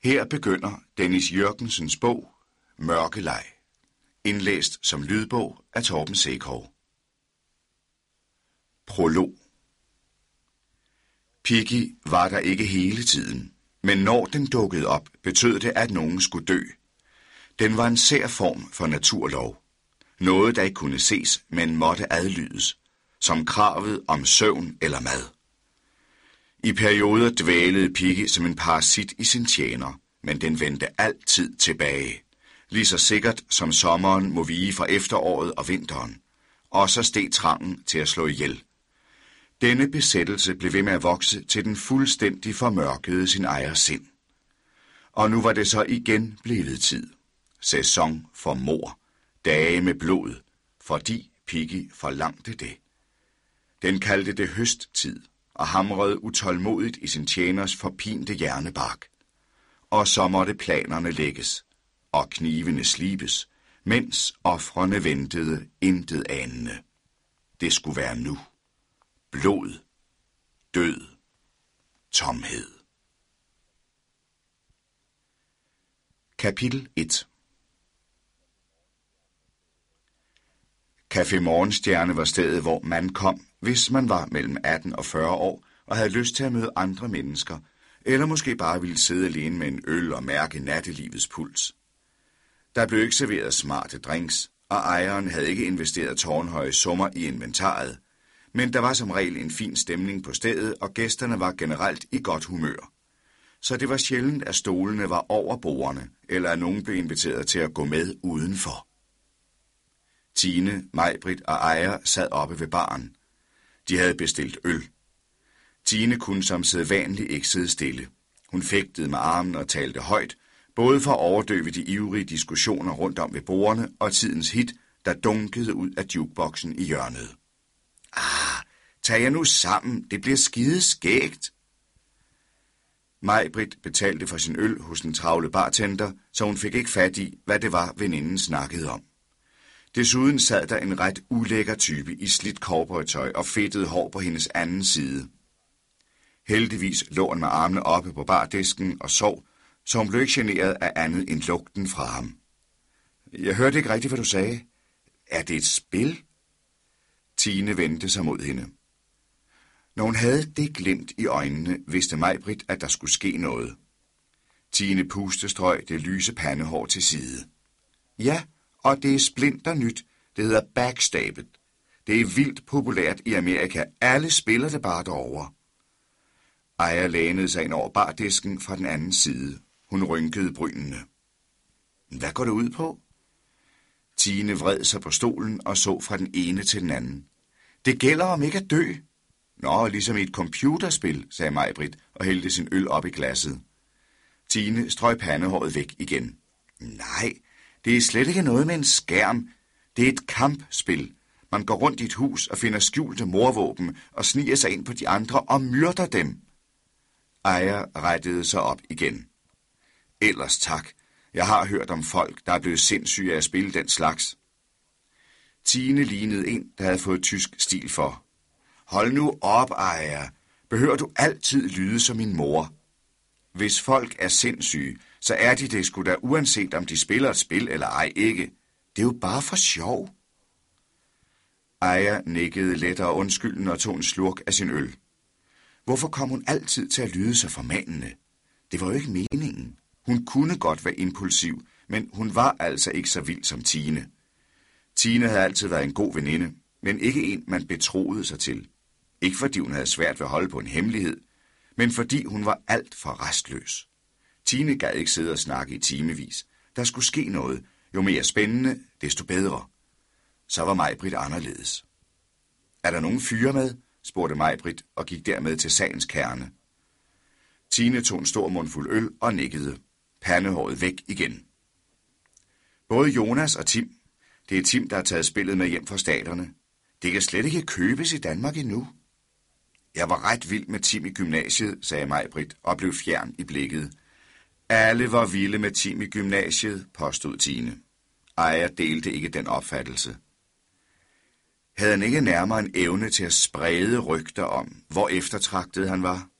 Her begynder Dennis Jørgensens bog Mørkeleg, indlæst som lydbog af Torben Sekov. Prolog. Piggy var der ikke hele tiden, men når den dukkede op, betød det, at nogen skulle dø. Den var en sær form for naturlov. Noget, der ikke kunne ses, men måtte adlydes, som kravet om søvn eller mad. I perioder dvælede Piggy som en parasit i sin tjener, men den vendte altid tilbage. Lige så sikkert som sommeren må vige fra efteråret og vinteren, og så steg trangen til at slå ihjel. Denne besættelse blev ved med at vokse, til den fuldstændig formørkede sin ejers sind. Og nu var det så igen blevet tid. Sæson for mord, dage med blod, fordi Piggy forlangte det. Den kaldte det høsttid, og hamrede utålmodigt i sin tjeners forpinte hjernebark. Og så måtte planerne lægges, og knivene slibes, mens ofrene ventede intet anende. Det skulle være nu. Blod, død, tomhed. Kapitel 1. Café Morgenstjerne var stedet, hvor man kom, hvis man var mellem 18 og 40 år og havde lyst til at møde andre mennesker, eller måske bare ville sidde alene med en øl og mærke nattelivets puls. Der blev ikke serveret smarte drinks, og ejeren havde ikke investeret tårnhøje summer i inventaret, men der var som regel en fin stemning på stedet, og gæsterne var generelt i godt humør. Så det var sjældent, at stolene var over bordene, eller at nogen blev inviteret til at gå med udenfor. Tine, Majbrit og Ejer sad oppe ved baren. De havde bestilt øl. Tine kunne som sædvanligt ikke sidde stille. Hun fægtede med armen og talte højt, både for at overdøve de ivrige diskussioner rundt om ved bordene og tidens hit, der dunkede ud af jukeboksen i hjørnet. Tag jer nu sammen, det bliver skide skægt. Majbrit betalte for sin øl hos en travle bartender, så hun fik ikke fat i, hvad det var, veninden snakkede om. Desuden sad der en ret ulækker type i slidt cowboytøj og fedtet hår på hendes anden side. Heldigvis lå han med armene oppe på bardisken og sov, så hun blev ikke generet af andet end lugten fra ham. Jeg hørte ikke rigtigt, hvad du sagde. Er det et spil? Tine vendte sig mod hende. Når hun havde det glimt i øjnene, vidste Majbrit, at der skulle ske noget. Tine pustestrøg det lyse pandehår til side. Ja, og det er splinter nyt. Det hedder backstabbet. Det er vildt populært i Amerika. Alle spiller det bare derovre. Ejer lænede sig ind over bardisken fra den anden side. Hun rynkede brynene. Hvad går det ud på? Tine vred sig på stolen og så fra den ene til den anden. Det gælder om ikke at dø. Nå, ligesom i et computerspil, sagde Majbrit og hældte sin øl op i glasset. Tine strøg pandehåret væk igen. Nej, det er slet ikke noget med en skærm. Det er et kampspil. Man går rundt i et hus og finder skjulte mordvåben og sniger sig ind på de andre og myrder dem. Ejer rettede sig op igen. Ellers tak. Jeg har hørt om folk, der er blevet sindssyge af at spille den slags. Tine lignede en, der havde fået tysk stil for. Hold nu op, Ejer. Behøver du altid lyde som min mor? Hvis folk er sindssyge, så er de det sgu da uanset om de spiller et spil eller ej ikke. Det er jo bare for sjov. Ejer nikkede let og undskyldende og tog en slurk af sin øl. Hvorfor kom hun altid til at lyde så formanende? Det var jo ikke meningen. Hun kunne godt være impulsiv, men hun var altså ikke så vild som Tine. Tine havde altid været en god veninde, men ikke en, man betroede sig til. Ikke fordi hun havde svært ved at holde på en hemmelighed, men fordi hun var alt for rastløs. Tine gad ikke sidde og snakke i timevis. Der skulle ske noget. Jo mere spændende, desto bedre. Så var Majbrit anderledes. Er der nogen fyre med? Spurgte Majbrit og gik dermed til sagens kerne. Tine tog en stor mundfuld øl og nikkede. Pandehåret væk igen. Både Jonas og Tim. Det er Tim, der har taget spillet med hjem fra staterne. Det kan slet ikke købes i Danmark endnu. Jeg var ret vild med Tim i gymnasiet, sagde Majbrit og blev fjern i blikket. Alle var vilde med Tim i gymnasiet, påstod Tine. Ejer delte ikke den opfattelse. Havde han ikke nærmere en evne til at sprede rygter om, hvor eftertragtet han var?